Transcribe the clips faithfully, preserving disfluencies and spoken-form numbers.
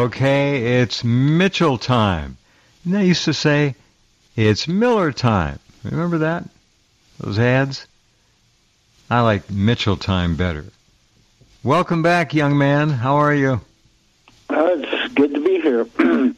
Okay, it's Mitchell time. And they used to say, it's Miller time. Remember that? Those ads? I like Mitchell time better. Welcome back, young man. How are you? Uh, it's good to be here.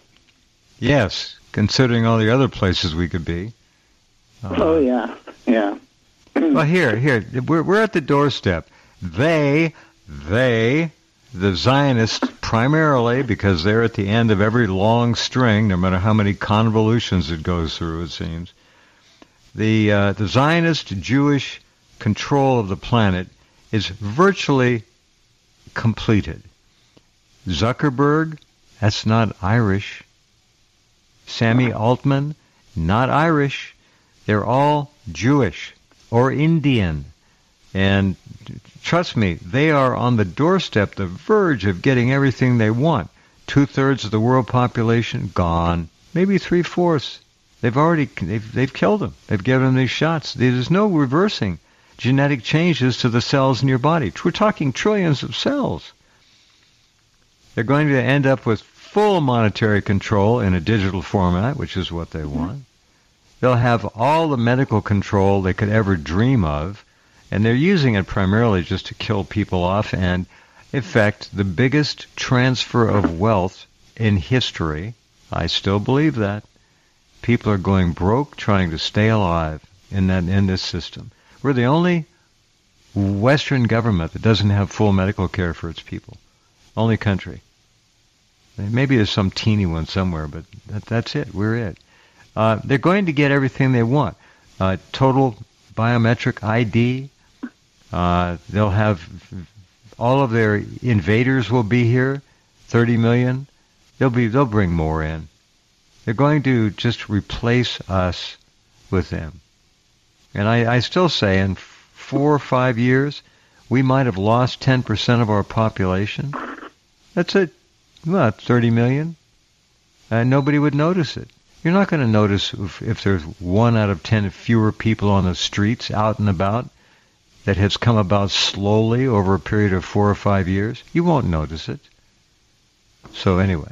Yes, considering all the other places we could be. Uh, oh, yeah, yeah. Well, here, here, we're, we're at the doorstep. They, they, the Zionists primarily, because they're at the end of every long string, no matter how many convolutions it goes through, it seems. The, uh, the Zionist Jewish control of the planet is virtually completed. Zuckerberg, that's not Irish. Sammy Altman, not Irish. They're all Jewish or Indian. And trust me, they are on the doorstep, the verge of getting everything they want. Two-thirds of the world population gone. Maybe three-fourths. They've already, they've, they've killed them. They've given them these shots. There's no reversing genetic changes to the cells in your body. We're talking trillions of cells. They're going to end up with full monetary control in a digital format, which is what they want. They'll have all the medical control they could ever dream of, and they're using it primarily just to kill people off and effect the biggest transfer of wealth in history. I still believe that. People are going broke trying to stay alive in that in this system. We're the only Western government that doesn't have full medical care for its people. Only country. Maybe there's some teeny one somewhere, but that, that's it. We're it. Uh, they're going to get everything they want. Uh, total biometric I D. Uh, they'll have all of their invaders will be here. thirty million. They'll be. They'll bring more in. They're going to just replace us with them. And I, I still say in four or five years, we might have lost ten percent of our population. That's it. Well, thirty million. And nobody would notice it. You're not going to notice if, if there's one out of ten fewer people on the streets out and about that has come about slowly over a period of four or five years. You won't notice it. So anyway,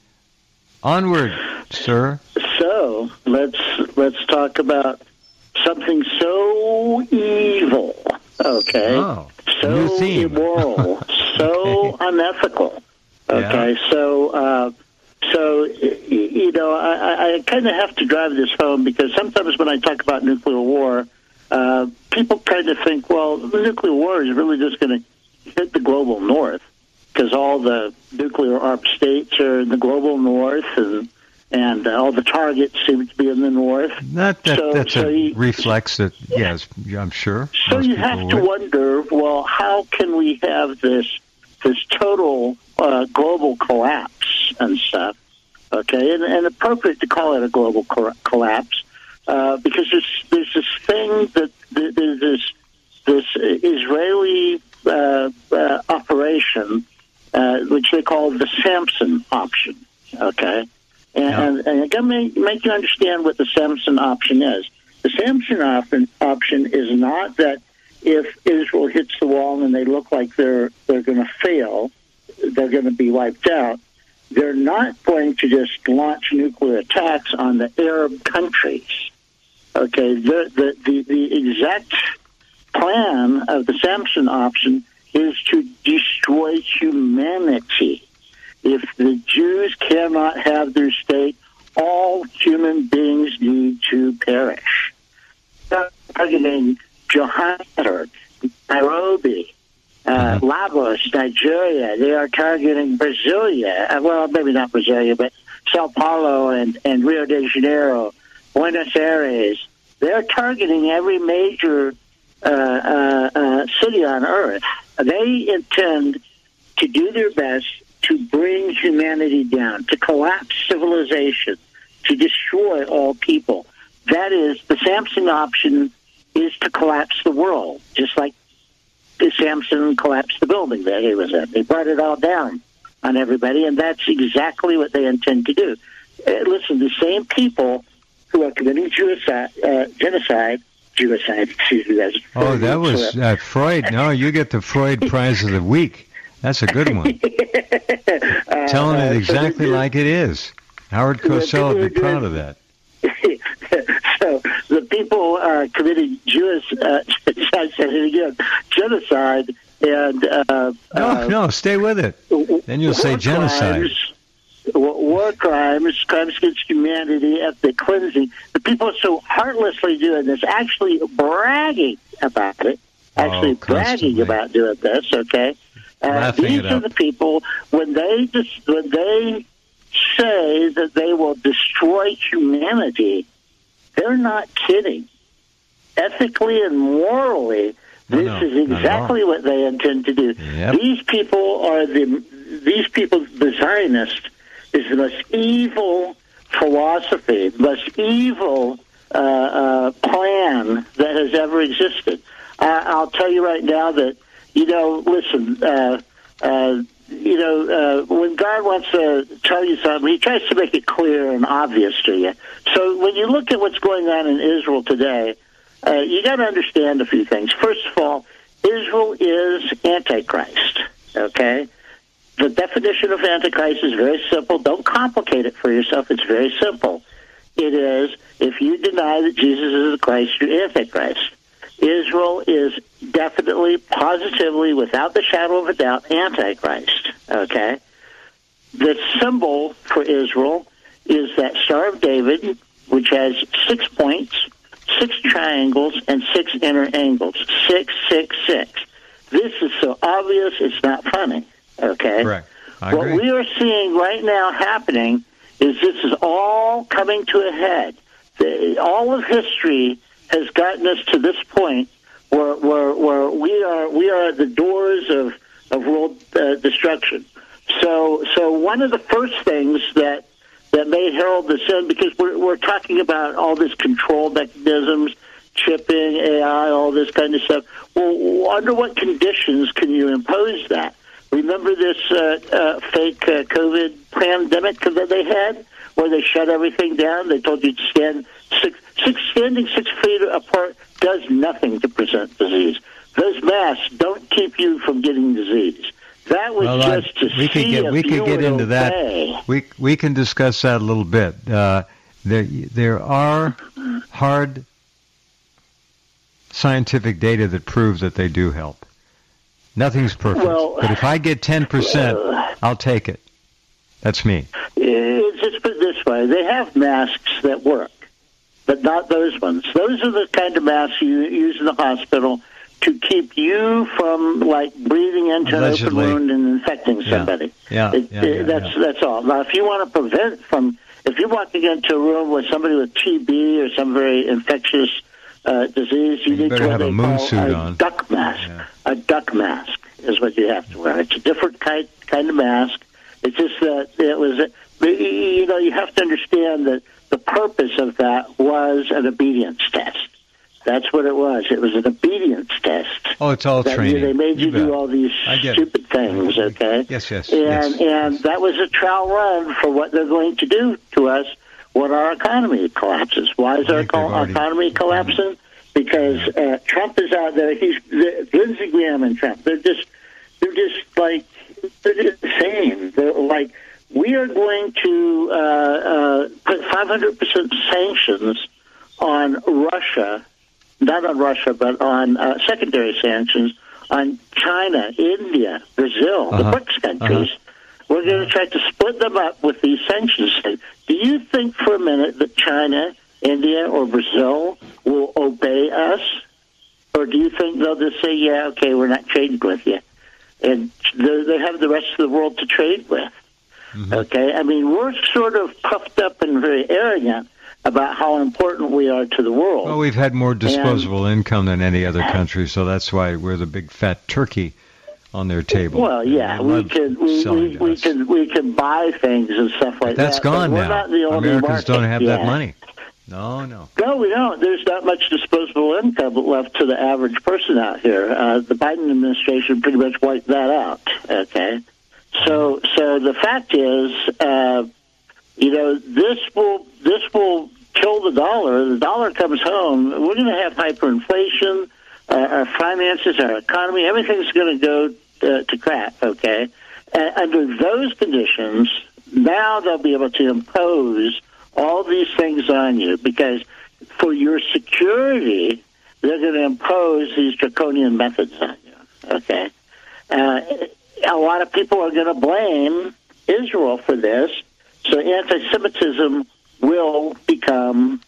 onward, sir. So let's let's talk about something so evil, okay? Oh, so new theme. immoral, so unethical. Okay, Yeah. so uh, so you know, I, I kind of have to drive this home because sometimes when I talk about nuclear war, uh, people kind of think, well, the nuclear war is really just going to hit the global north because all the nuclear armed states are in the global north and. And uh, all the targets seem to be in the north. That, that so, that's so a you, reflex that, yes, I'm sure. So most you people have to would. wonder, well, how can we have this this total uh, global collapse and stuff? Okay, and, and appropriate to call it a global co- collapse uh, because there's, there's this thing that there's this this Israeli uh, uh, operation uh, which they call the Samson option. Okay. And, Yeah. and, and again, make, make you understand what the Samson option is. The Samson option, option is not that if Israel hits the wall and they look like they're they're going to fail, they're going to be wiped out. They're not going to just launch nuclear attacks on the Arab countries. Okay, the the the, the exact plan of the Samson option is to destroy humanity. If the Jews cannot have their state, all human beings need to perish. Targeting Johannesburg, Nairobi, uh, Lagos, Nigeria. They are targeting Brasilia. Uh, well, maybe not Brasilia, but Sao Paulo and, and Rio de Janeiro, Buenos Aires. They're targeting every major uh, uh, uh, city on earth. They intend to do their best to bring humanity down, to collapse civilization, to destroy all people. That is, the Samson option is to collapse the world, just like the Samson collapsed the building that he was in. They brought it all down on everybody, and that's exactly what they intend to do. Uh, listen, the same people who are committing genocide, uh, genocide, genocide, excuse me. That's oh, that was uh, Freud. No, you get the Freud Prize of the Week. That's a good one. uh, telling it uh, exactly so like it is. Howard Cosell would be proud of that. So the people uh, committing Jewish, uh, I said it again, genocide and uh, no, uh, no, stay with it. Then you'll say genocide. Crimes, war crimes, crimes against humanity, ethnic cleansing. The people are so heartlessly doing this, actually bragging about it, actually oh, bragging about doing this. Okay, uh, these are the people when they just when they say that they will destroy humanity. They're not kidding. Ethically and morally, this no, no, is exactly what they intend to do. Yep. These people are the these people. The Zionists is the most evil philosophy, the most evil uh, uh, plan that has ever existed. Uh, I'll tell you right now that you know. Listen. Uh, uh, You know, uh, when God wants to tell you something, he tries to make it clear and obvious to you. So when you look at what's going on in Israel today, uh, you got to understand a few things. First of all, Israel is Antichrist, okay? The definition of Antichrist is very simple. Don't complicate it for yourself. It's very simple. It is, if you deny that Jesus is the Christ, you're Antichrist. Israel is definitely, positively, without the shadow of a doubt, Antichrist, okay? The symbol for Israel is that Star of David, which has six points, six triangles, and six inner angles. Six, six, six. This is so obvious, it's not funny, okay? Correct. I what agree. we are seeing right now happening is this is all coming to a head. The, all of history has gotten us to this point where where, where we are we are at the doors of of world uh, destruction. So so one of the first things that that may herald this end, because we're we're talking about all this control mechanisms, chipping, A I, all this kind of stuff. Well, under what conditions can you impose that? Remember this uh, uh, fake uh, COVID pandemic that they had, where they shut everything down? They told you to stand six, six standing six feet apart does nothing to prevent disease. Those masks don't keep you from getting disease. That was well, just I, to we see could get if we could you get would into obey. that. We we can discuss that a little bit. Uh, there there are hard scientific data that prove that they do help. Nothing's perfect, Well, but if I get ten percent, uh, I'll take it. That's me. It's just put it this way: they have masks that work, but not those ones. Those are the kind of masks you use in the hospital to keep you from, like, breathing into Allegedly. an open wound and infecting somebody. Yeah, It, yeah, yeah, it, that's yeah. that's all. Now, if you want to prevent from, if you're walking into a room with somebody with T B or some very infectious uh, disease, you, You need better to have wear a what they moon call suit a on. duck mask. Yeah. A duck mask is what you have to wear. It's a different kind kind of mask. It's just that it was, you know, you have to understand that the purpose of that was an obedience test. That's what it was. It was an obedience test. Oh, it's all that training. You, they made you, You do bet. all these I get stupid it. things, okay? Yes, yes, And, yes, and yes. that was a trial run for what they're going to do to us when our economy collapses. Why is I our think they've co- already- economy collapsing? Because uh, Trump is out there. He's the, Lindsey Graham and Trump. They're just, they're just like, they're just insane. They're like, we are going to uh, uh, put five hundred percent sanctions on Russia, not on Russia, but on uh, secondary sanctions on China, India, Brazil, Uh-huh. the BRICS countries. Uh-huh. We're going to try to split them up with these sanctions. Do you think for a minute that China, India, or Brazil will obey us? Or do you think they'll just say, yeah, okay, we're not trading with you? And they they have the rest of the world to trade with. Mm-hmm. Okay? I mean, we're sort of puffed up and very arrogant about how important we are to the world. Well, we've had more disposable and, income than any other country, so that's why we're the big fat turkey on their table. Well, yeah, They we love can we, selling we, to we us. can we can buy things and stuff like But that's that. gone but we're now. Not the only Americans market don't have yet. that money. No, no. No, we don't. There's not much disposable income left to the average person out here. Uh, the Biden administration pretty much wiped that out. Okay, so so the fact is, uh, you know, this will this will kill the dollar. The dollar comes home. We're going to have hyperinflation. Uh, our finances, our economy, everything's going to go uh, to crap. Okay, Uh, under those conditions, now they'll be able to impose all these things on you because for your security, they're going to impose these draconian methods on you. Okay? Uh, a lot of people are going to blame Israel for this, so anti-Semitism will become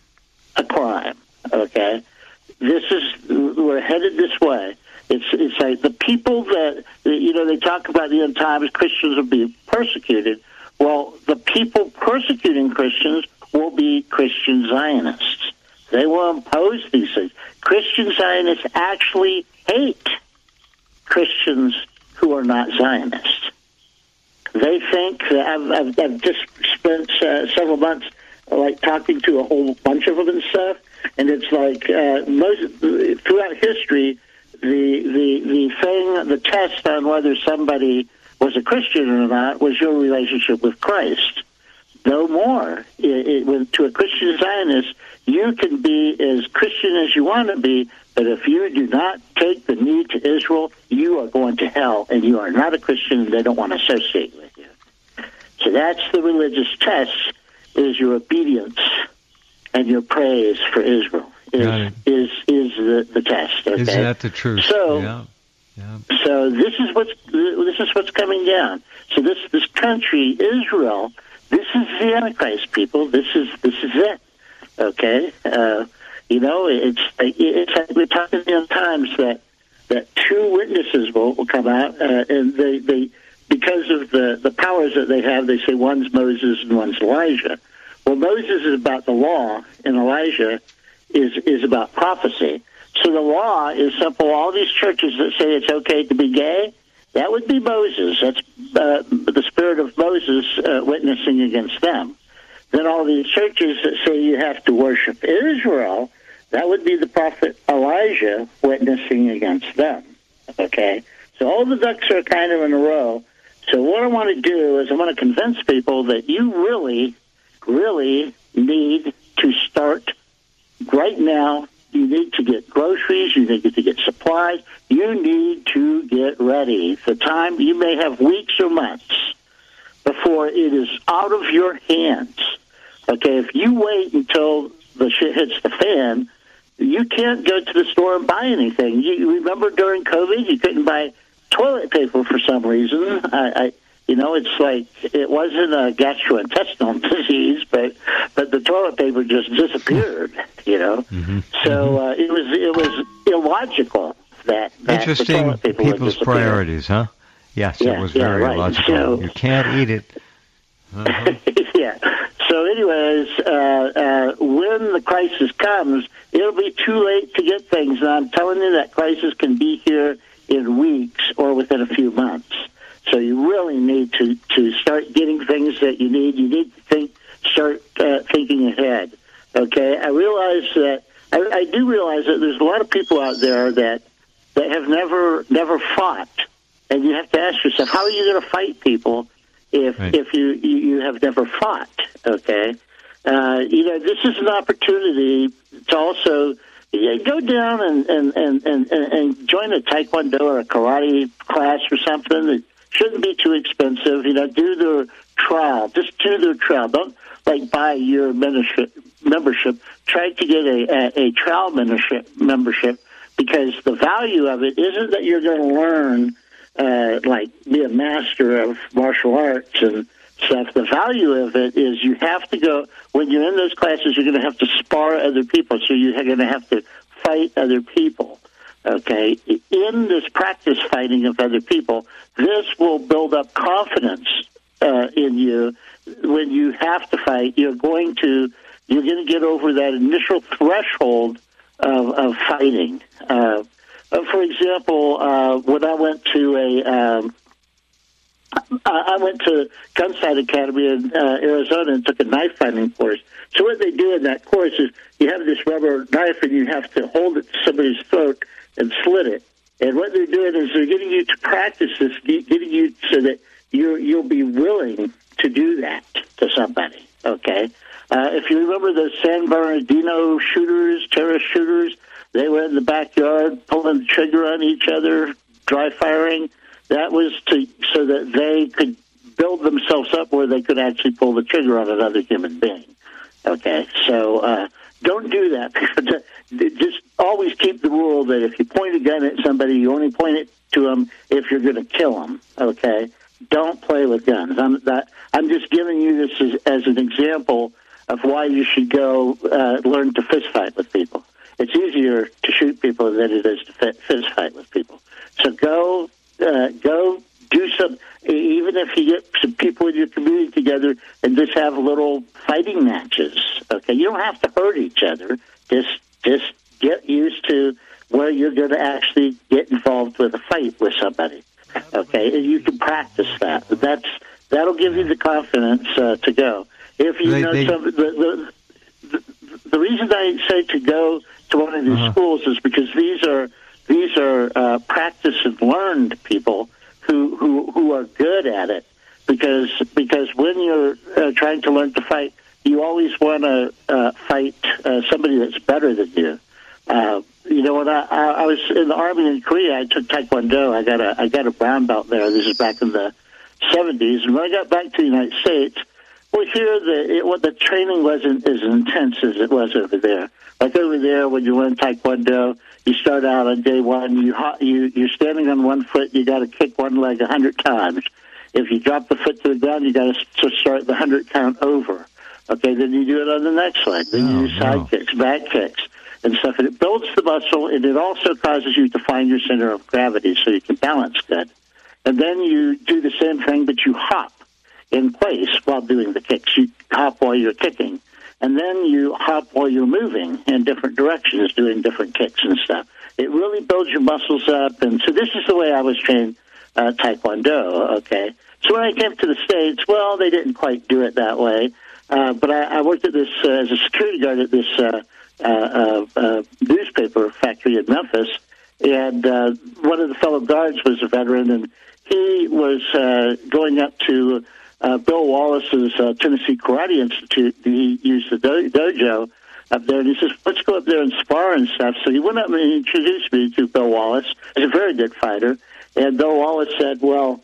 a crime. Okay? This is, we're headed this way. It's it's like the people that, you know, they talk about the end times, Christians will be persecuted. Well, the people persecuting Christians will be Christian Zionists. They will impose these things. Christian Zionists actually hate Christians who are not Zionists. They think that I've, I've, I've just spent uh, several months like talking to a whole bunch of them and stuff, and it's like uh, most throughout history, the the the thing, the test on whether somebody was a Christian or not was your relationship with Christ. No more. It, it, with, to a Christian Zionist, you can be as Christian as you want to be, but if you do not take the knee to Israel, you are going to hell, and you are not a Christian, and they don't want to associate with you. So that's the religious test, is your obedience and your praise for Israel is is, is the, the test. Okay? Isn't that the truth? So, yeah. Yeah. so this is what's this is what's coming down. So this this country, Israel, this is the Antichrist, people. This is this is it. Okay, uh, you know, it's it's like we're talking in times that that two witnesses will, will come out, uh, and they they because of the the powers that they have, they say one's Moses and one's Elijah. Well, Moses is about the law, and Elijah is is about prophecy. So the law is simple. All these churches that say it's okay to be gay, that would be Moses. That's uh, the spirit of Moses uh, witnessing against them. Then all these churches that say you have to worship Israel, that would be the prophet Elijah witnessing against them. Okay? So all the ducks are kind of in a row. So what I want to do is I want to convince people that you really, really need to start right now. You need to get groceries. You need to get supplies. You need to get ready. The time, you may have weeks or months before it is out of your hands. Okay, if you wait until the shit hits the fan, you can't go to the store and buy anything. You remember during COVID, you couldn't buy toilet paper for some reason. I, I You know, it's like it wasn't a gastrointestinal disease, but but the toilet paper just disappeared. You know, mm-hmm. so uh, it was it was illogical that, that interesting the toilet paper people's priorities, huh? Yes, yeah, it was yeah, very right. illogical. So, you can't eat it. Uh-huh. yeah. So, anyways, uh, uh, when the crisis comes, it'll be too late to get things. And I'm telling you that crisis can be here in weeks or within a few months. So you really need to, to start getting things that you need. You need to think, start uh, thinking ahead. Okay, I realize that I, I do realize that there's a lot of people out there that that have never never fought, and you have to ask yourself, how are you going to fight people if right. if you, you you have never fought? Okay, uh, you know, this is an opportunity to also yeah, go down and and, and, and and join a taekwondo or a karate class or something that shouldn't be too expensive. You know, do their trial. Just do their trial. Don't like buy your membership. Membership. Try to get a, a, a trial membership. Membership because the value of it isn't that you're going to learn, uh, like be a master of martial arts and stuff. The value of it is you have to go when you're in those classes. You're going to have to spar other people, so you're going to have to fight other people. Okay, in this practice fighting of other people, this will build up confidence uh, in you. When you have to fight, you're going to you're going to get over that initial threshold of, of fighting. Uh, for example, uh, when I went to a um, I went to Gunsight Academy in uh, Arizona and took a knife fighting course. So what they do in that course is you have this rubber knife and you have to hold it to somebody's throat and slit it. And what they're doing is they're getting you to practice this, getting you so that you're, you'll be willing to do that to somebody, okay? Uh, if you remember those San Bernardino shooters, terrorist shooters, they were in the backyard pulling the trigger on each other, dry firing. That was to so that they could build themselves up where they could actually pull the trigger on another human being. Okay, so uh, don't do that. Just always keep the rule that if you point a gun at somebody, you only point it to them if you're going to kill them. Okay, don't play with guns. I'm that. I'm just giving you this as, as an example of why you should go uh, learn to fist fight with people. It's easier to shoot people than it is to fist fight with people. So go, uh, go do some. Even if you get some people in your community together and just have little fighting matches. Okay, you don't have to hurt each other. Just, just get used to where you're going to actually get involved with a fight with somebody. Okay, and you can practice that. That's that'll give you the confidence uh, to go. If you they, know they, some, the, the, the the reason I say to go to one of these uh-huh. schools is because these are these are uh, practice and learned people who, who who are good at it. Because because when you're uh, trying to learn to fight, you always want to uh, fight uh, somebody that's better than you. Uh, you know, when I, I, I was in the Army in Korea, I took Taekwondo. I got a I got a brown belt there. This is back in the seventies. And when I got back to the United States, well, here the it, what the training wasn't as intense as it was over there. Like over there, when you learn Taekwondo, you start out on day one. You you you're standing on one foot. You got to kick one leg a hundred times. If you drop the foot to the ground, you got to start the hundred count over. Okay, then you do it on the next leg. Then no, you do side no. kicks, back kicks, and stuff. And it builds the muscle, and it also causes you to find your center of gravity so you can balance good. And then you do the same thing, but you hop in place while doing the kicks. You hop while you're kicking. And then you hop while you're moving in different directions, doing different kicks and stuff. It really builds your muscles up. And so this is the way I was trained uh, Taekwondo, okay? So when I came to the States, well, they didn't quite do it that way. Uh, but I, I worked at this uh, as a security guard at this uh, uh, uh, uh, newspaper factory in Memphis. And uh, one of the fellow guards was a veteran, and he was uh, going up to uh, Bill Wallace's uh, Tennessee Karate Institute. He used the do- dojo up there, and he says, let's go up there and spar and stuff. So he went up and he introduced me to Bill Wallace. He's a very good fighter. And Bill Wallace said, well,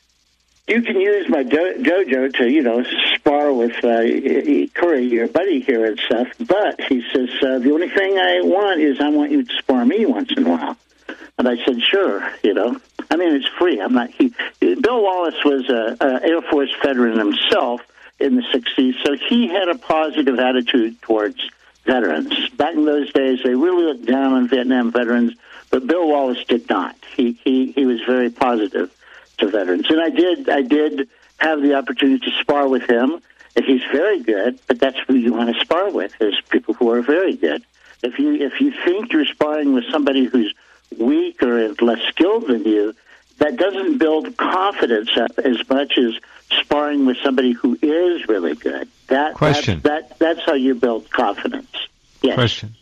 you can use my do- dojo to, you know, spar with uh, Curry, your buddy here and stuff. But he says, uh, the only thing I want is I want you to spar me once in a while. And I said, sure, you know. I mean, it's free. I'm not. He, Bill Wallace was a, a Air Force veteran himself in the sixties, so he had a positive attitude towards veterans. Back in those days, they really looked down on Vietnam veterans, but Bill Wallace did not. He he, he was very positive to veterans, and I did I did have the opportunity to spar with him, and he's very good. But that's who you want to spar with, is people who are very good. If you if you think you're sparring with somebody who's weaker and less skilled than you, that doesn't build confidence up as much as sparring with somebody who is really good. That Question. That, that that's how you build confidence. Yes. Question.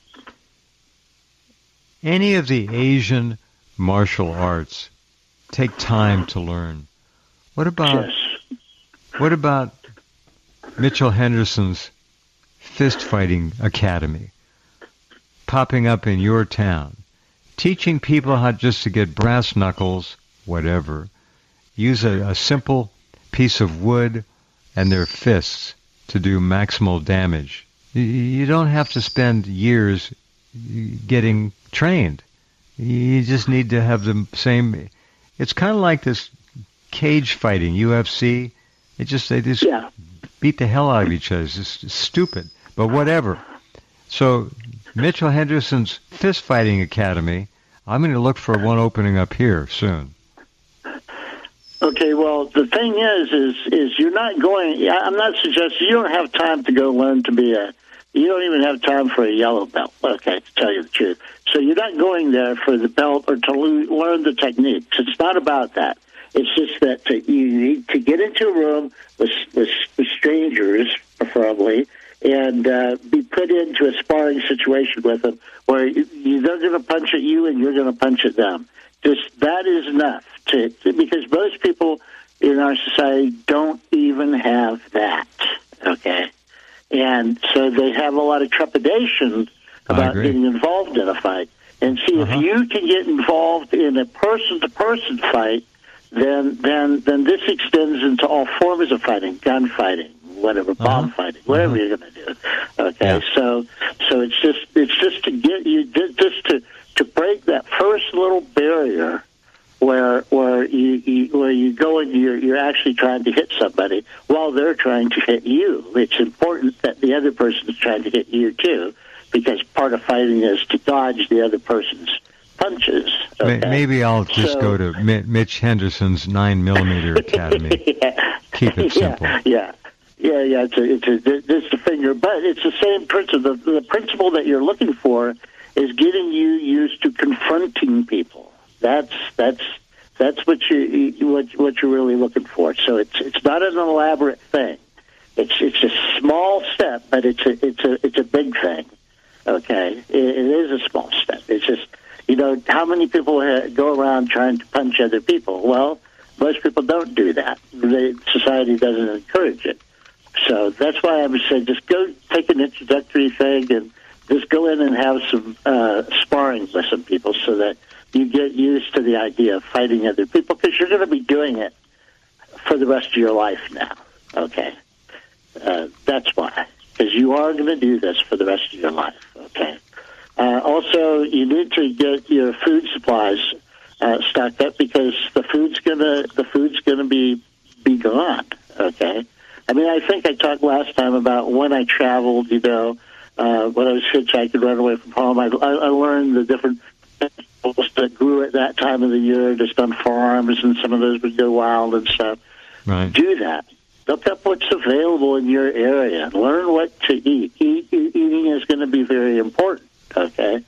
Any of the Asian martial arts take time to learn. What about yes. what about Mitchell Henderson's fist fighting academy popping up in your town, teaching people how just to get brass knuckles, whatever, use a, a simple piece of wood and their fists to do maximal damage. You, you don't have to spend years getting trained. You just need to have the same. It's kind of like this cage fighting, U F C. It just they just yeah. beat the hell out of each other. It's just stupid, but whatever. So Mitchell Henderson's fist fighting academy. I'm going to look for one opening up here soon. Okay, well, the thing is, is, is you're not going. I'm not suggesting you don't have time to go learn to be a. You don't even have time for a yellow belt. Okay, to tell you the truth. So you're not going there for the belt or to learn the techniques. It's not about that. It's just that to, you need to get into a room with, with, with strangers, preferably, and uh, be put into a sparring situation with them where you, they're going to punch at you and you're going to punch at them. Just that is enough to, to because most people in our society don't even have that. Okay, and so they have a lot of trepidation about getting involved in a fight. And see, uh-huh. if you can get involved in a person-to-person fight, then then then this extends into all forms of fighting, gunfighting, whatever, bomb uh-huh. fighting, whatever uh-huh. you're going to do. Okay, yeah. so so it's just it's just to get you just to to break that first little barrier where where you, you where you go and you're you're actually trying to hit somebody while they're trying to hit you. It's important that the other person is trying to hit you too, because part of fighting is to dodge the other person's punches. Okay? Maybe I'll just so, go to Mitch Henderson's nine millimeter Academy. yeah. Keep it simple. Yeah, yeah, yeah. yeah it's a, it's a, it's the finger, but it's the same principle. The, the principle that you're looking for is getting you used to confronting people. That's that's that's what you what what you're really looking for. So it's it's not an elaborate thing. It's it's a small step, but it's a it's a it's a big thing. Okay, it, it is a small step. It's just, you know, how many people ha- go around trying to punch other people? Well, most people don't do that. The society doesn't encourage it. So that's why I would say just go take an introductory thing and just go in and have some uh, sparring with some people so that you get used to the idea of fighting other people, because you're going to be doing it for the rest of your life now. Okay, uh, that's why, because you are going to do this for the rest of your life. Okay. Uh, also, you need to get your food supplies uh, stocked up, because the food's gonna the food's gonna be be gone. Okay. I mean, I think I talked last time about when I traveled. You know, uh, when I was hitchhiking, run away from home. I, I, I learned the different vegetables that grew at that time of the year, just on farms, and some of those would go wild and stuff. Right. Do that. Look up what's available in your area. Learn what to eat. eat eating is going to be very important. Okay,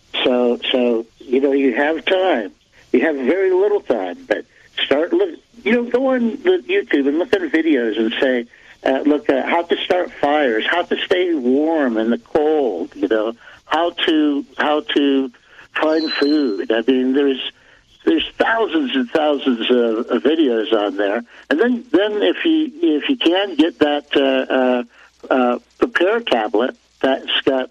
so so you know you have time. You have very little time, but start look. You know, go on the YouTube and look at videos and say, uh, look at how to start fires, how to stay warm in the cold. You know, how to how to find food. I mean, there's there's thousands and thousands of, of videos on there. And then then if you if you can get that uh, uh, uh, prepare tablet that's got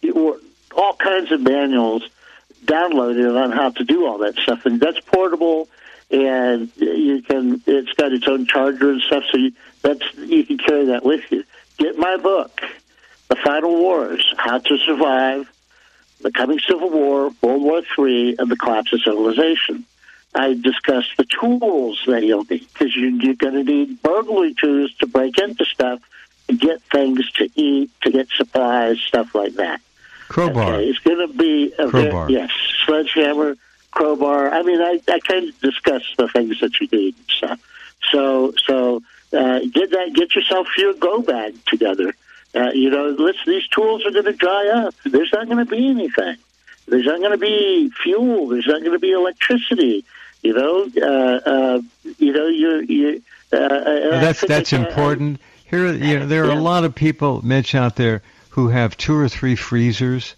all kinds of manuals downloaded on how to do all that stuff, and that's portable, and you can. It's got its own charger and stuff, so you, that's you can carry that with you. Get my book, The Final Wars: How to Survive the Coming Civil War, World War Three, and the Collapse of Civilization. I discuss the tools that you'll need, because you, you're going to need burglary tools to break into stuff, to get things to eat, to get supplies, stuff like that. Crowbar. Okay, it's going to be a crowbar. Very, yes, sledgehammer, crowbar. I mean, I, I kind of discuss the things that you need and stuff. So, so uh, get that. Get yourself your go bag together. Uh, you know, listen, these tools are going to dry up. There's not going to be anything. There's not going to be fuel. There's not going to be electricity. You know, uh, uh, you know, you're. you uh, well, that's that's I, important. I, Here, you know, there are yeah. a lot of people, Mitch, out there who have two or three freezers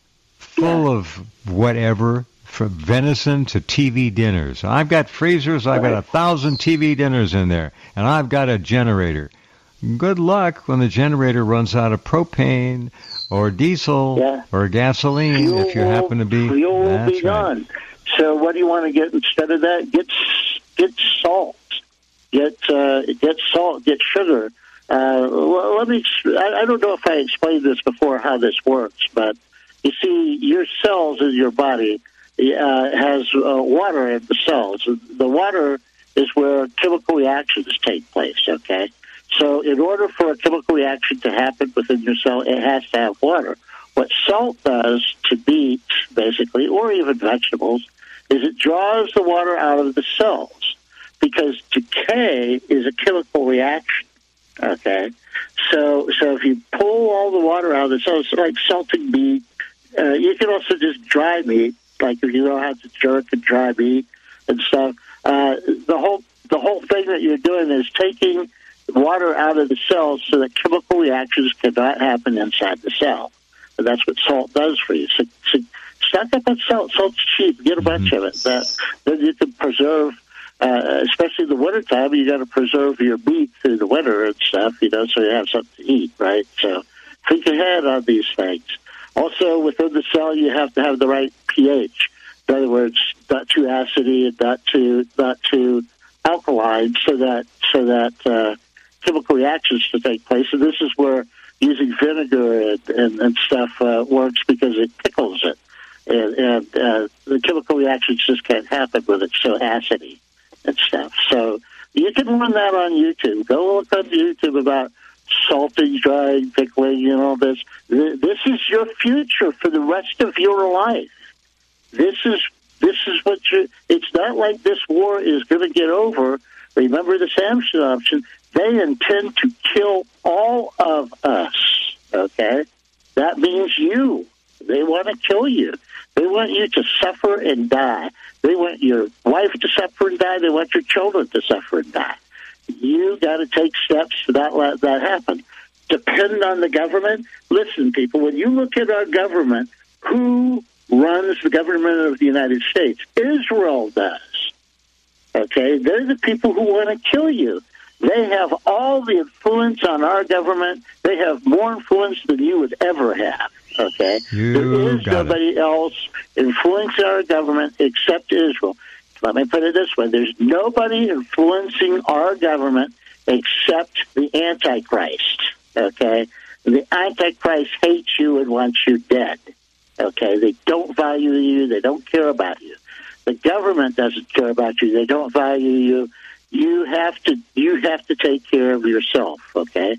full yeah. of whatever, from venison to T V dinners. I've got freezers, I've right. got a thousand T V dinners in there, and I've got a generator. Good luck when the generator runs out of propane or diesel yeah. or gasoline, fuel if you happen to be. Fuel will be right. gone. So what do you want to get instead of that? Get get salt. Get uh, get salt. Get sugar. Uh, well, let me. I, I don't know if I explained this before how this works, but you see, your cells in your body uh, has uh, water in the cells. The water is where chemical reactions take place. Okay, so in order for a chemical reaction to happen within your cell, it has to have water. What salt does to meat, basically, or even vegetables, is it draws the water out of the cells, because decay is a chemical reaction. Okay, so so if you pull all the water out of the cells, it's like salting meat. Uh, you can also just dry meat, like if you know how to jerk and dry meat and stuff. Uh, the whole the whole thing that you're doing is taking water out of the cells so that chemical reactions cannot happen inside the cell. And that's what salt does for you. So, so stock up on salt. Salt's cheap. Get a bunch mm-hmm. of it. That, then you can preserve. Uh, especially in the wintertime, you got to preserve your meat through the winter and stuff, you know, so you have something to eat, right? So think ahead on these things. Also, within the cell, you have to have the right pH. In other words, not too acidy and not too not too alkaline so that so that uh, chemical reactions to take place. And this is where using vinegar and, and, and stuff uh, works because it pickles it. And, and uh, the chemical reactions just can't happen with it, so acidy and stuff. So you can run that on YouTube. Go look on YouTube about salting, drying, pickling, and all this. This is your future for the rest of your life. This is this is what you. It's not like this war is going to get over. Remember the Samson option. They intend to kill all of us. Okay, that means you. They want to kill you. They want you to suffer and die. They want your wife to suffer and die. They want your children to suffer and die. You got to take steps to not let that happen. Depend on the government. Listen, people, when you look at our government, who runs the government of the United States? Israel does. Okay? They're the people who want to kill you. They have all the influence on our government. They have more influence than you would ever have. Okay? You there is got nobody it. else influencing our government except Israel. Let me put it this way. There's nobody influencing our government except the Antichrist. Okay? The Antichrist hates you and wants you dead. Okay? They don't value you. They don't care about you. The government doesn't care about you. They don't value you. You have to you have to take care of yourself, okay?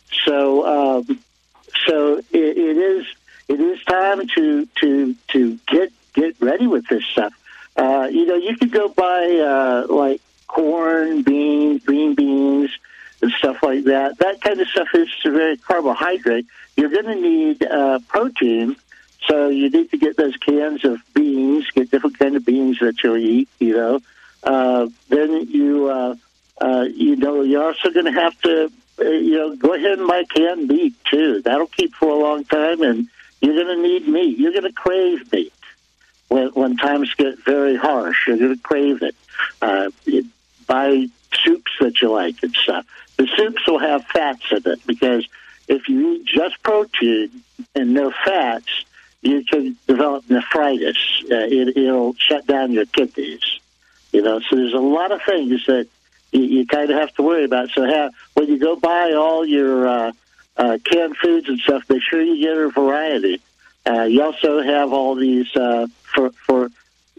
So um, so it, it is it is time to to to get get ready with this stuff. Uh, you know, you could go buy uh, like corn, beans, green beans, and stuff like that. That kind of stuff is very carbohydrate. You're going to need uh, protein, so you need to get those cans of beans. Get different kind of beans that you'll eat. You know. Uh, then you, uh, uh, you know, you're also going to have to, uh, you know, go ahead and buy canned meat too. That'll keep for a long time, and you're going to need meat. You're going to crave meat when when times get very harsh. You're going to crave it. Uh, you buy soups that you like and stuff. The soups will have fats in it because if you eat just protein and no fats, you can develop nephritis. Uh, it, it'll shut down your kidneys. You know, so there's a lot of things that you, you kind of have to worry about. So have, when you go buy all your uh, uh, canned foods and stuff, make sure you get a variety. Uh, you also have all these, uh, for, for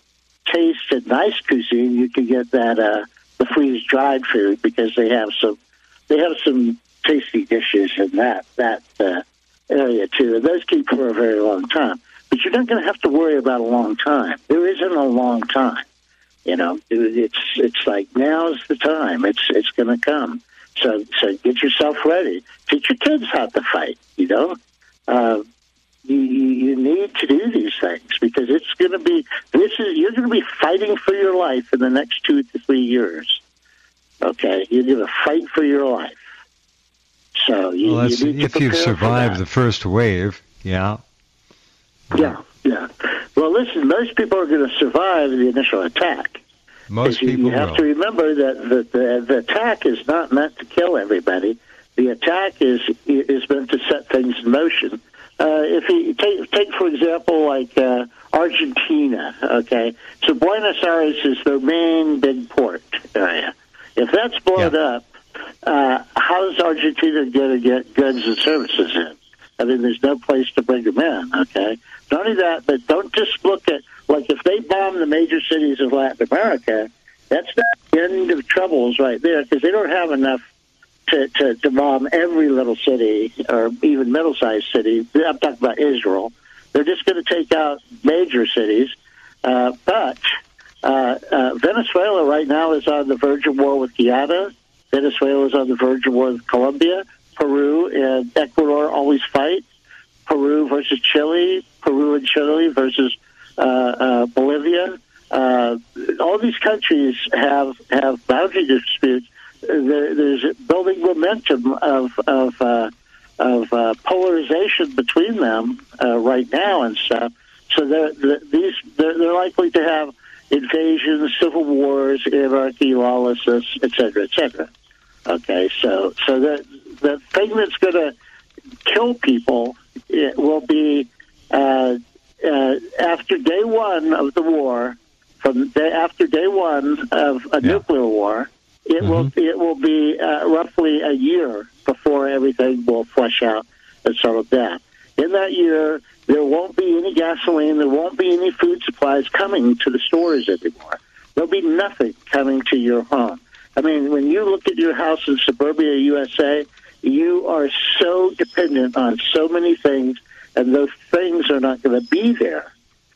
taste and nice cuisine, you can get that uh, the freeze-dried food because they have some they have some tasty dishes in that, that uh, area, too. And those keep for a very long time. But you're not going to have to worry about a long time. There isn't a long time. You know, it's it's like now's the time. It's it's going to come. So so get yourself ready. Teach your kids how to fight. You know, uh, you you need to do these things because it's going to be this is you're going to be fighting for your life in the next two to three years. Okay, you're going to fight for your life. So you, well, you need if to you've prepare survived for the first wave, yeah. Yeah, yeah. Well, listen, most people are going to survive the initial attack. Most you, people you have will. to remember that the, the, the attack is not meant to kill everybody. The attack is is meant to set things in motion. Uh, if you take, take for example, like uh, Argentina, okay? So Buenos Aires is their main big port area. If that's blown Yeah. up, uh, how is Argentina going to get goods and services in? I mean, there's no place to bring them in, okay? Not only that, but don't just look at, like, if they bomb the major cities of Latin America, that's the end of troubles right there, because they don't have enough to, to, to bomb every little city or even middle-sized city. I'm talking about Israel. They're just going to take out major cities. Uh, but uh, uh, Venezuela right now is on the verge of war with Guyana. Venezuela is on the verge of war with Colombia. Peru and Ecuador always fight. Peru versus Chile, Peru and Chile versus uh, uh, Bolivia. Uh, all these countries have have boundary disputes. There, there's building momentum of of uh, of uh, polarization between them uh, right now and stuff. So they're, they're, these they're, they're likely to have invasions, civil wars, anarchy, lawlessness, et cetera, et cetera. Okay, so so the the thing that's going to kill people it will be uh, uh, after day one of the war. from day after day one of a Yeah. nuclear war, it Mm-hmm. will it will be uh, roughly a year before everything will flush out and settle down. In that year, there won't be any gasoline, there won't be any food supplies coming to the stores anymore. There'll be nothing coming to your home. I mean, when you look at your house in suburbia U S A, you are so dependent on so many things, and those things are not going to be there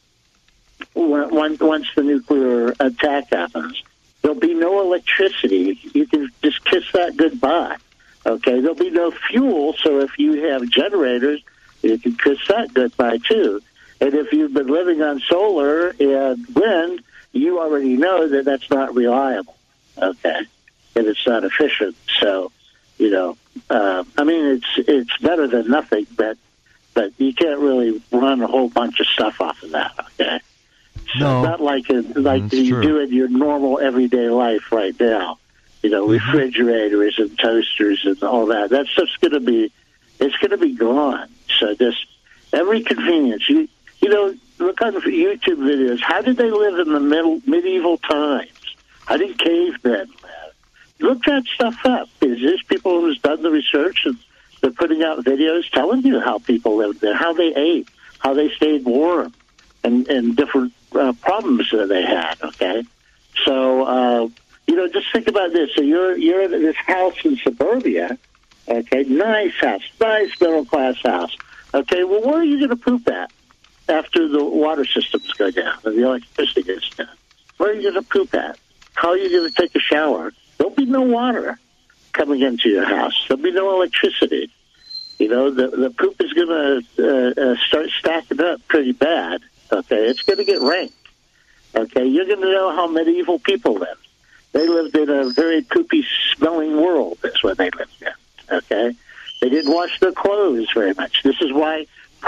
when, once the nuclear attack happens. There'll be no electricity. You can just kiss that goodbye. Okay, there'll be no fuel, so if you have generators, you can kiss that goodbye too. And if you've been living on solar and wind, you already know that that's not reliable. Okay, and it's not efficient. So, you know, uh, I mean, it's it's better than nothing, but but you can't really run a whole bunch of stuff off of that. Okay, so No. not like it, like That's you true. do in your normal everyday life right now. You know, Mhm. refrigerators and toasters and all that. That stuff's going to be, it's going to be gone. So just every convenience. You you know, look on YouTube videos. How did they live in the middle medieval times? How did cavemen live? Look that stuff up. Is this people who's done the research and they're putting out videos telling you how people lived there, how they ate, how they stayed warm, and and different uh, problems that they had. Okay, so. Uh, You know, just think about this. So you're you're in this house in suburbia, okay? Nice house, nice middle class house. Okay, well, where are you going to poop at after the water systems go down and the electricity goes down? Where are you going to poop at? How are you going to take a shower? There'll be no water coming into your house. There'll be no electricity. You know, the the poop is going to uh, uh, start stacking up pretty bad. Okay, it's going to get rank. Okay, you're going to know how medieval people lived. They lived in a very poopy-smelling world. That's what they lived in, okay? They didn't wash their clothes very much. This is why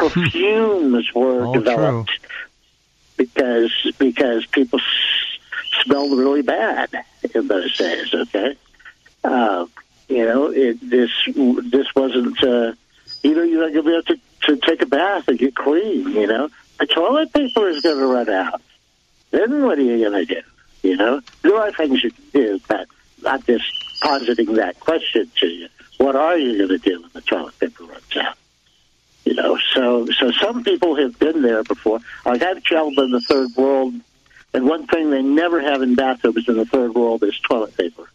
perfumes were All developed, true. because because people s- smelled really bad in those days, okay? Uh, you know, it, this this wasn't, uh, you know, you're not going to be able to, to take a bath and get clean, you know? The toilet paper is going to run out. Then what are you going to do? You know, there are things you can do, but I'm just positing that question to you. What are you going to do when the toilet paper runs out? You know, so so some people have been there before. Like I've traveled in the third world, and one thing they never have in bathrooms in the third world is toilet paper.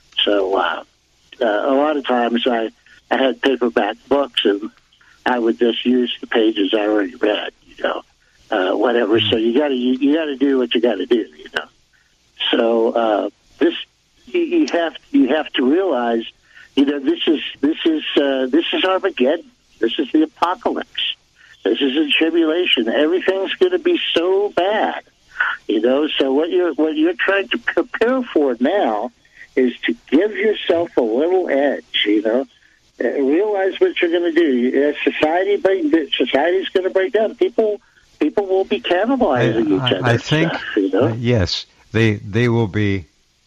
So uh, uh, a lot of times I, I had paperback books, and I would just use the pages I already read, you know, uh, whatever. So you got to you, you got to do what you got to do, you know. So uh, this you, you have you have to realize, you know, this is this is uh, this is Armageddon. This is the apocalypse. This is a tribulation. Everything's going to be so bad, you know. So what you're what you're trying to prepare for now is to give yourself a little edge, you know. Uh, realize what you're going to do. As society break, society's going to break down. People people will be cannibalizing each I, other. I and think, stuff, you know? uh, yes, they they will be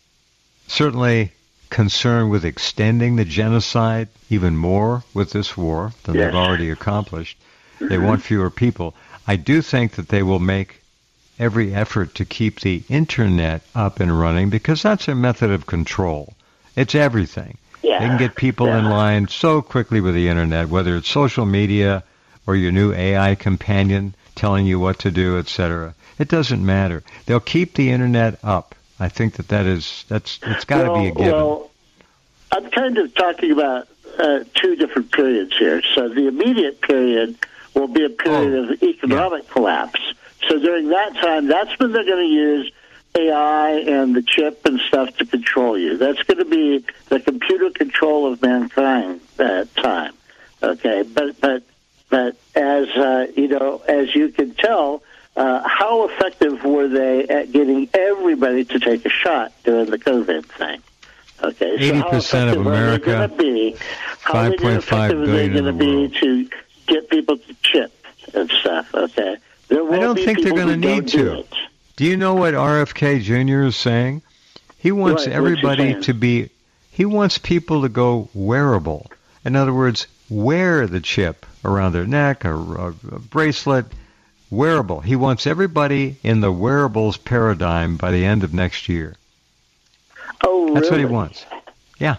certainly concerned with extending the genocide even more with this war than Yes. they've already accomplished. They want fewer people. I do think that they will make every effort to keep the internet up and running because that's a method of control. It's everything. Yeah. They can get people Yeah. in line so quickly with the internet, whether it's social media or your new A I companion telling you what to do, et cetera. It doesn't matter. They'll keep the internet up. I think that that is that's it's got to well, be a given. Well, I'm kind of talking about uh, two different periods here. So the immediate period will be a period Oh, of economic collapse. So during that time, that's when they're going to use A I and the chip and stuff to control you. That's going to be the computer control of mankind that time. Okay, but but but as uh, you know, as you can tell. Uh, how effective were they at getting everybody to take a shot during the COVID thing? Okay, so eighty how percent of effective are they America, going to be? How five point five effective are they billion in going to the be world. to get people to chip and stuff? Okay, there will I don't be think they're people going to who need don't do to. it. Do you know what R F K Junior is saying? He wants Right, what's he everybody saying? to be, he wants people to go wearable. In other words, wear the chip around their neck, a, a, a bracelet, wearable. He wants everybody in the wearables paradigm by the end of next year. Oh, really? That's what he wants. Yeah.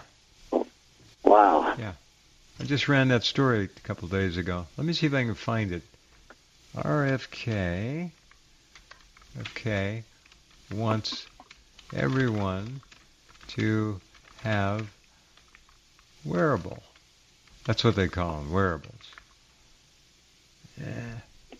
Wow. Yeah. I just ran that story a couple of days ago. Let me see if I can find it. R F K. Okay. Wants everyone to have wearable. That's what they call them, wearables. Yeah.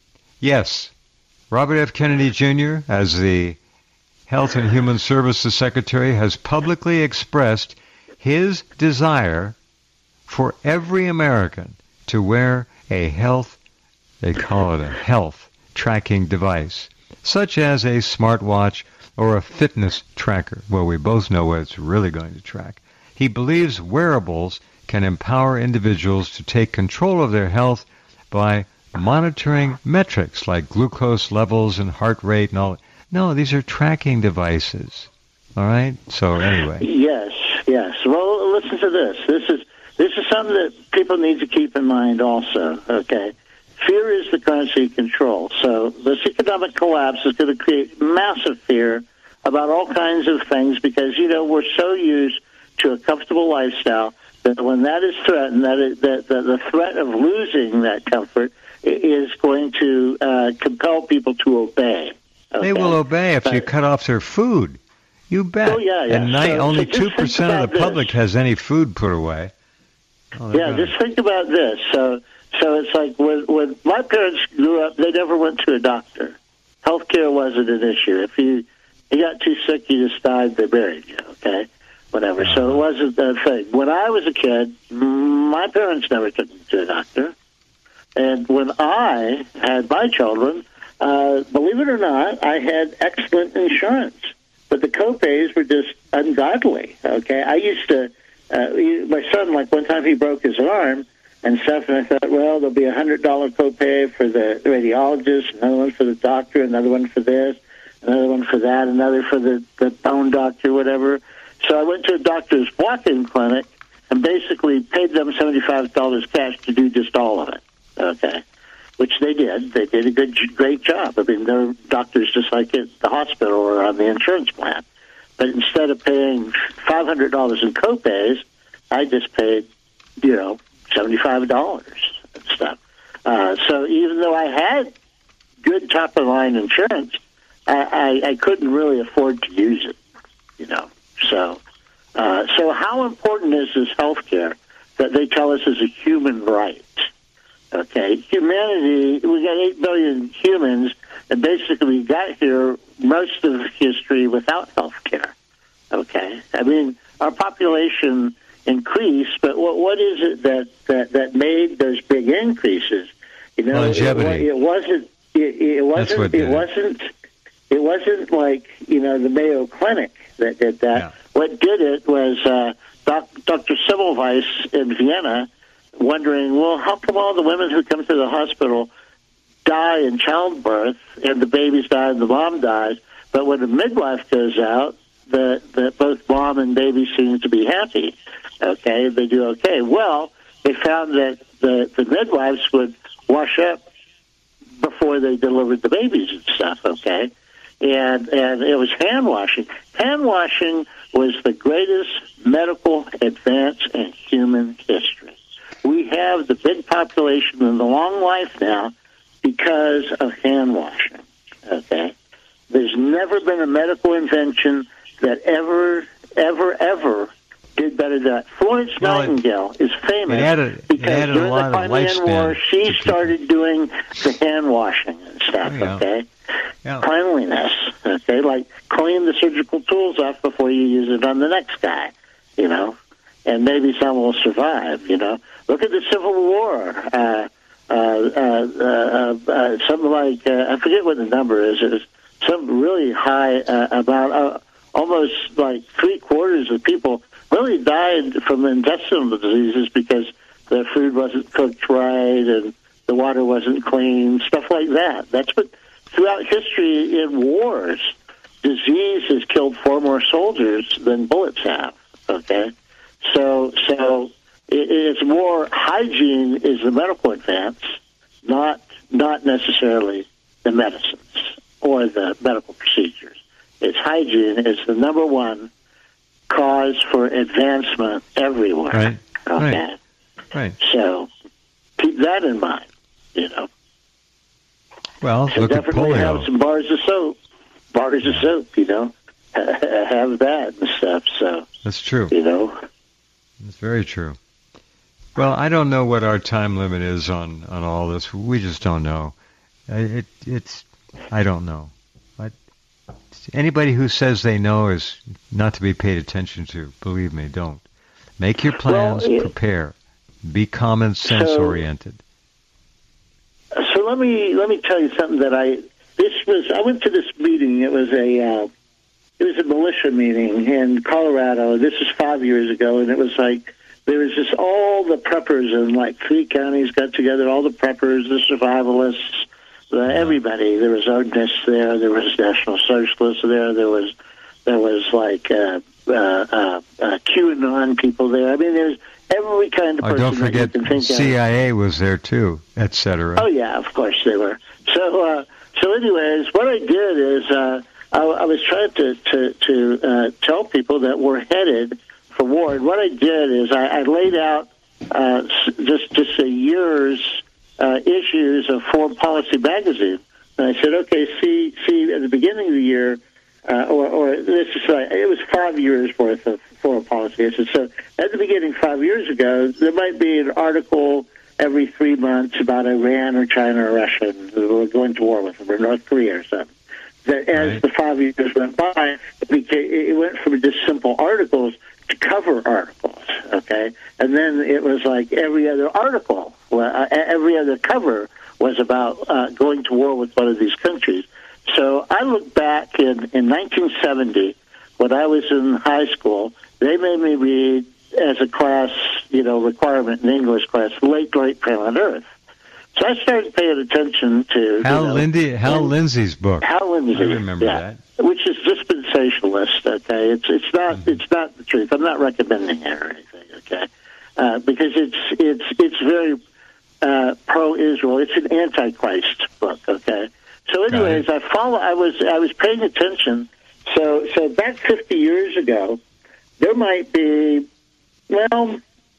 Yes. Robert F. Kennedy Junior, as the Health and Human Services Secretary, has publicly expressed his desire for every American to wear a health, they call it a health tracking device, such as a smartwatch or a fitness tracker. Well, we both know what it's really going to track. He believes wearables can empower individuals to take control of their health by monitoring metrics like glucose levels and heart rate and all. No, these are tracking devices. All right? So anyway. Yes, yes. Well, listen to this. This is this is something that people need to keep in mind also, okay? Fear is the currency of control. So this economic collapse is going to create massive fear about all kinds of things because, you know, we're so used to a comfortable lifestyle that when that is threatened, that, it, that, that the threat of losing that comfort is going to uh, compel people to obey. Okay? They will obey if but, you cut off their food. You bet. Oh, yeah, yeah. And ni- so, only so two percent of the this. public has any food put away. Oh, yeah, gonna... just think about this. So so it's like when, when my parents grew up, they never went to a doctor. Healthcare wasn't an issue. If you, you got too sick, you just died, they buried you, okay? Whatever. Uh-huh. So it wasn't a thing. When I was a kid, my parents never took me to a doctor. And when I had my children, uh, believe it or not, I had excellent insurance. But the copays were just ungodly, okay? I used to, uh, my son, like one time he broke his arm and stuff, and I thought, well, there'll be a one hundred dollars copay for the radiologist, another one for the doctor, another one for this, another one for that, another for the, the bone doctor, whatever. So I went to a doctor's walk-in clinic and basically paid them seventy-five dollars cash to do just all of it, okay? Which they did. They did a good, great job. I mean, they're doctors just like at the hospital or on the insurance plan. But instead of paying five hundred dollars in copays, I just paid, you know, seventy-five dollars and stuff. Uh, so even though I had good top-of-the-line insurance, I, I, I couldn't really afford to use it, you know. So, uh, so how important is this health care that they tell us is a human right? Okay, humanity, we got eight billion humans, and basically we got here most of history without health care. Okay, I mean, our population increased, but what what is it that, that, that made those big increases? You know, longevity. It, it wasn't. It, it wasn't. It wasn't. It wasn't like, you know, the Mayo Clinic that did that. Yeah. What did it was uh, doc, Doctor Semmelweis in Vienna, wondering, well, how come all the women who come to the hospital die in childbirth and the babies die and the mom dies, but when the midwife goes out, the, the both mom and baby seem to be happy. Okay, they do okay. Well, they found that the, the midwives would wash up before they delivered the babies and stuff, okay? And and it was hand washing. Hand washing was the greatest medical advance in human history. We have the big population and the long life now because of hand washing, okay? There's never been a medical invention that ever, ever, ever did better than that. Florence well, Nightingale it, is famous it added, because it added during a lot the of Crimean War, she started doing the hand washing and stuff, yeah. okay? Yeah. Cleanliness, okay? Like clean the surgical tools off before you use it on the next guy, you know? And maybe some will survive, you know? Look at the Civil War. Uh, uh, uh, uh, uh, something like, uh, I forget what the number is. It was some really high uh, amount, uh, almost like three-quarters of people really died from intestinal diseases because their food wasn't cooked right and the water wasn't clean, stuff like that. That's what, throughout history in wars, disease has killed far more soldiers than bullets have, okay? So, so it, it's more hygiene is the medical advance, not not necessarily the hygiene is the number one cause for advancement everywhere. Right. Okay. Right. Right. So keep that in mind. You know. Well, so look at definitely polio. have some bars of soap. Bars of soap. You know. Have that and stuff. So that's true. You know. That's very true. Well, I don't know what our time limit is on, on all this. We just don't know. It it's I don't know. I, anybody who says they know is not to be paid attention to. Believe me, don't. Make your plans. Well, it, prepare. Be common sense so, oriented. So let me let me tell you something that I this was I went to this meeting. It was a uh, it was a militia meeting in Colorado. This was five years ago, and it was like there was just all the preppers in like three counties got together. All the preppers, the survivalists, the, everybody. There was Odinists there. There was National Socialists there. There was there was like uh, uh, uh, uh, QAnon people there. I mean, there's every kind of Oh, person. don't forget, that you can think C I A of. was there too, et cetera. Oh yeah, of course they were. So, uh, so anyways, what I did is uh, I, I was trying to to, to uh, tell people that we're headed for war. And what I did is I, I laid out uh, just just a year's uh, issues of Foreign Policy magazine, and I said, okay, see, see, at the beginning of the year. Uh, or, or this is like, it was five years worth of foreign policy. I said, so at the beginning, five years ago, there might be an article every three months about Iran or China or Russia who are going to war with them, or North Korea or something. That as Right. the five years went by, it, became, it went from just simple articles to cover articles, okay? And then it was like every other article, well, every other cover was about uh, going to war with one of these countries. So I look back in, in nineteen seventy, when I was in high school, they made me read as a class, you know, requirement in English class, Late Great Planet Earth. So I started paying attention to Hal you know, Lindsey, Hal Lindsey's book. Hal Lindsey, I remember yeah, that. which is dispensationalist. Okay, it's it's not Mm-hmm. it's not the truth. I'm not recommending it or anything. Okay, uh, because it's it's it's very uh, pro-Israel. It's an antichrist book. Okay. So, anyways, I follow. I was I was paying attention. So, so back fifty years ago, there might be, well,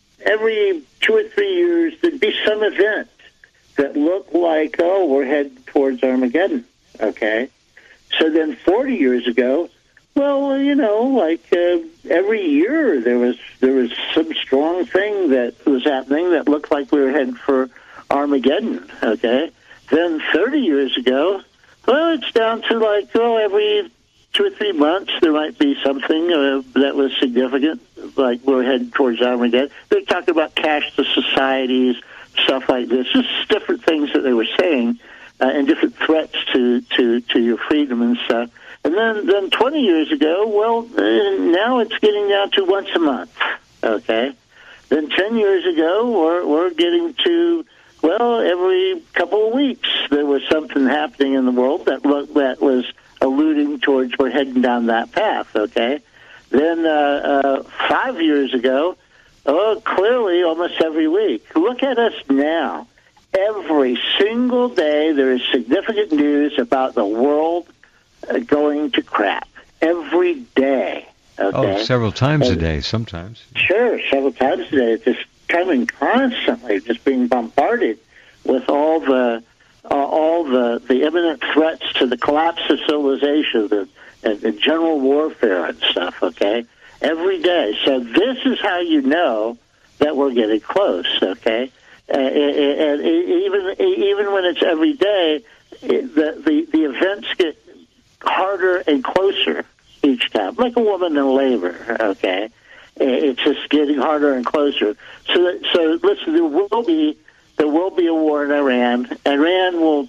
every two or three years there'd be some event that looked like, oh, we're headed towards Armageddon. Okay. So then, forty years ago, well, you know, like uh, every year there was there was some strong thing that was happening that looked like we were headed for Armageddon. Okay. Then thirty years ago, well, it's down to like, oh, every two or three months there might be something uh, that was significant, like we're heading towards Armageddon. They're talking about cashless societies, stuff like this. Just different things that they were saying uh, and different threats to, to, to your freedom and stuff. And then, then twenty years ago, well, uh, now it's getting down to once a month, okay? Then ten years ago, we're, we're getting to... Well, every couple of weeks there was something happening in the world that that was alluding towards we're heading down that path, okay? Then uh, uh, five years ago, oh, clearly almost every week. Look at us now. Every single day there is significant news about the world uh, going to crap. Every day, okay? Oh, several times and, a day, sometimes. Sure, several times a day. It's just coming constantly, just being bombarded with all the uh, all the, the imminent threats to the collapse of civilization and, and, and general warfare and stuff, okay, every day. So this is how you know that we're getting close, okay? Uh, and, and even even when it's every day, it, the, the, the events get harder and closer each time, like a woman in labor, okay? It's just getting harder and closer. So, that, so listen. There will be there will be a war in Iran. Iran will.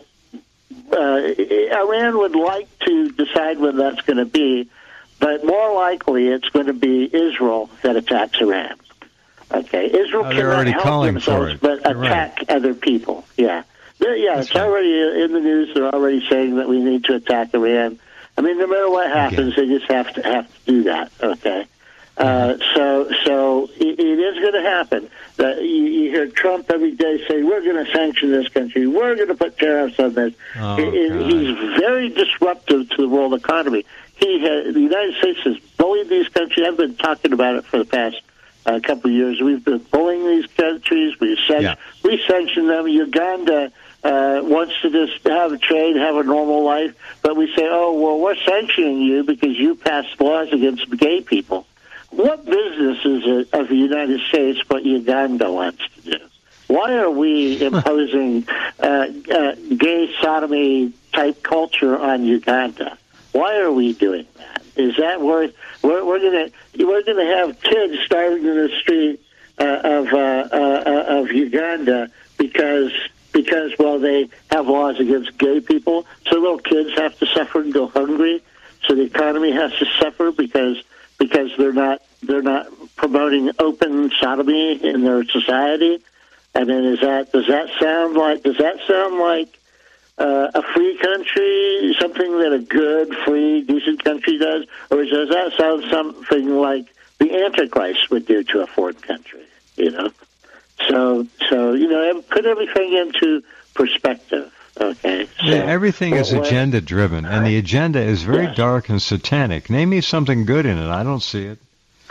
Uh, Iran would like to decide when that's going to be, but more likely it's going to be Israel that attacks Iran. Okay, Israel Oh, they're cannot already help calling for themselves it. but You're attack right. other people. Yeah, They're, yeah. That's it's right. already in the news. They're already saying that we need to attack Iran. I mean, no matter what happens, Okay. they just have to have to do that. Okay. Uh, so, so it, it is going to happen. Uh, you, you hear Trump every day say, "We're going to sanction this country. We're going to put tariffs on this." Oh, it, it, he's very disruptive to the world economy. He has, the United States has bullied these countries. I've been talking about it for the past uh, couple of years. We've been bullying these countries. We sanction, yeah. we sanction them. Uganda uh, wants to just have a trade, have a normal life, but we say, "Oh, well, we're sanctioning you because you passed laws against gay people." What business is it of the United States what Uganda wants to do? Why are we imposing uh, uh, gay sodomy type culture on Uganda? Why are we doing that? Is that worth? We're, we're going to we're going to have kids starving in the street uh, of uh, uh, of Uganda because because well they have laws against gay people, so little kids have to suffer and go hungry. So the economy has to suffer because. because they're not they're not promoting open sodomy in their society. I mean, is that does that sound like does that sound like uh, a free country, something that a good, free, decent country does, or does that sound something like the Antichrist would do to a foreign country? You know, so so you know, put everything into perspective. Okay. So, yeah, everything is agenda driven, and the agenda is very yes. dark and satanic. Name me something good in it. I don't see it.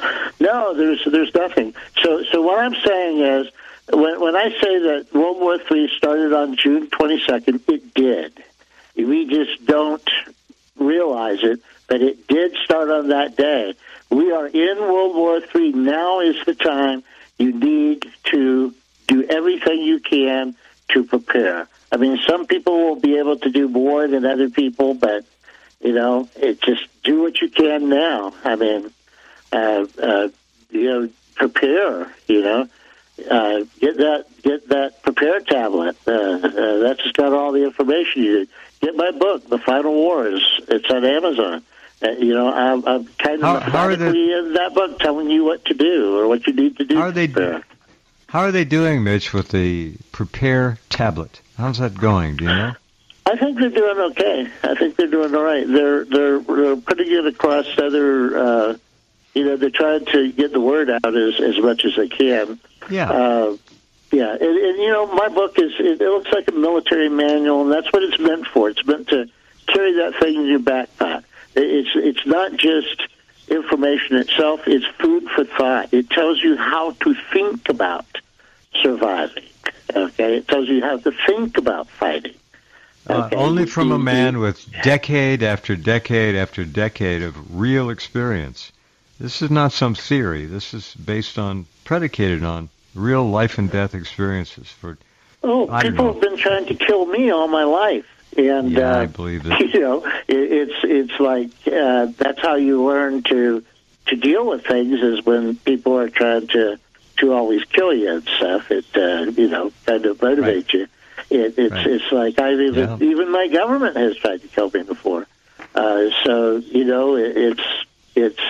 No, there's there's nothing. So so what I'm saying is, when when I say that World War Three started on June twenty-second, it did. We just don't realize it, but it did start on that day. We are in World War Three. Now is the time. You need to do everything you can to prepare. I mean, some people will be able to do more than other people, but, you know, it just do what you can now. I mean, uh, uh, you know, prepare, you know, uh, get that get that prepare tablet. Uh, uh, that's just got all the information you need. Get my book, The Final Wars. It's on Amazon. Uh, you know, I'm, I'm kind of how, how are they, in that book telling you what to do or what you need to do. How are they, how are they doing, Mitch, with the prepare tablet? How's that going? Do you know? I think they're doing okay. I think they're doing all right. They're they're, they're putting it across other. Uh, you know, they're trying to get the word out as as much as they can. Yeah. Uh, yeah, and, and you know, my book is it, it looks like a military manual, and that's what it's meant for. It's meant to carry that thing in your backpack. It's it's not just information itself. It's food for thought. It tells you how to think about surviving. Okay, it tells you how to think about fighting. Okay? Uh, only from a man with decade after decade after decade of real experience. This is not some theory. This is based on, predicated on real life and death experiences. For oh, I people have been trying to kill me all my life, and yeah, uh, I believe it. You know, it, it's it's like uh, that's how you learn to to deal with things is when people are trying to. to always kill you and stuff. It uh, you know kind of motivates right. you. It, it's right. it's like I've even yeah. even my government has tried to kill me before. Uh, so you know it, it's it's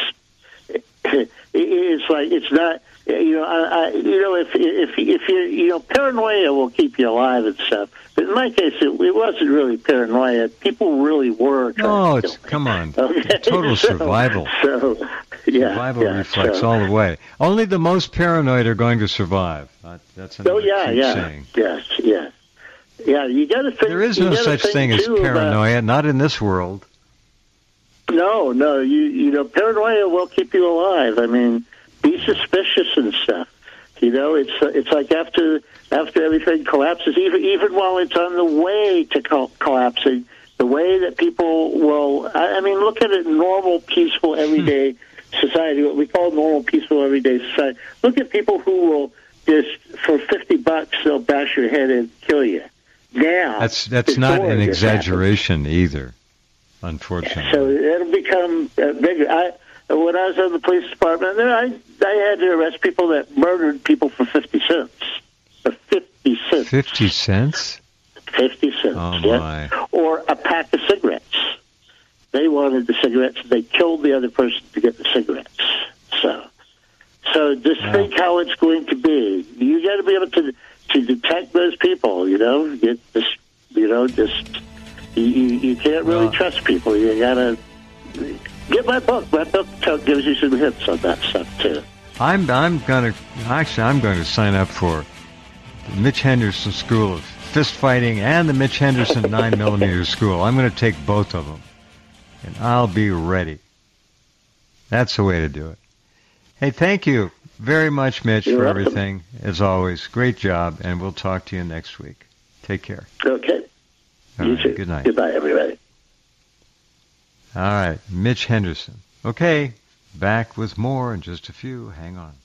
it, it's like it's not you know I, I you know if if if you you know paranoia will keep you alive and stuff. But in my case, it, it wasn't really paranoia. People really were trying oh, to kill it's me. come on, Okay? total so, survival. So yeah, survival yeah, reflex so. all the way. Only the most paranoid are going to survive. That's another oh yeah, yeah, saying. yes, yes, yeah. You got to think. There is no such thing as paranoia, about, not in this world. No, no. You you know, paranoia will keep you alive. I mean, be suspicious and stuff. You know, it's it's like after after everything collapses, even even while it's on the way to co- collapsing, the way that people will. I, I mean, look at it, normal, peaceful, everyday society. What we call normal, peaceful, everyday society. Look at people who will just for fifty bucks they'll bash your head and kill you. Now that's that's not an exaggeration happens. either, unfortunately. So it'll become uh, bigger. I. When I was in the police department, there I I had to arrest people that murdered people for fifty cents. For fifty cents. Fifty cents. Fifty cents. Oh yeah. my! Or a pack of cigarettes. They wanted the cigarettes. They killed the other person to get the cigarettes. So, so just wow. think how it's going to be. You got to be able to to detect those people. You know, get this. You know, just you you can't really well, trust people. You got to. Get Get my book. My book t- gives you some hints on that stuff too. I'm I'm gonna actually I'm going to sign up for the Mitch Henderson School of Fist Fighting and the Mitch Henderson nine millimeter School. I'm going to take both of them, and I'll be ready. That's the way to do it. Hey, thank you very much, Mitch, You're for welcome. everything, as always. Great job, and we'll talk to you next week. Take care. Okay. All You right, too. good night. Goodbye, everybody. All right, Mitch Henderson. Okay, back with more in just a few. Hang on.